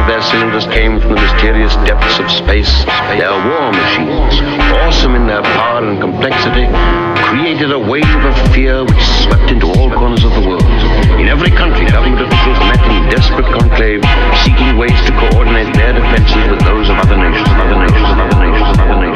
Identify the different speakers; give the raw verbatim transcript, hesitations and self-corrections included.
Speaker 1: of their cylinders came from the mysterious depths of space. Their war machines, awesome in their power and complexity, created a wave of fear which swept into all corners of the world. In every country, government officials met in desperate conclave, seeking ways to coordinate their defenses with those of other nations, other nations, other nations, other nations.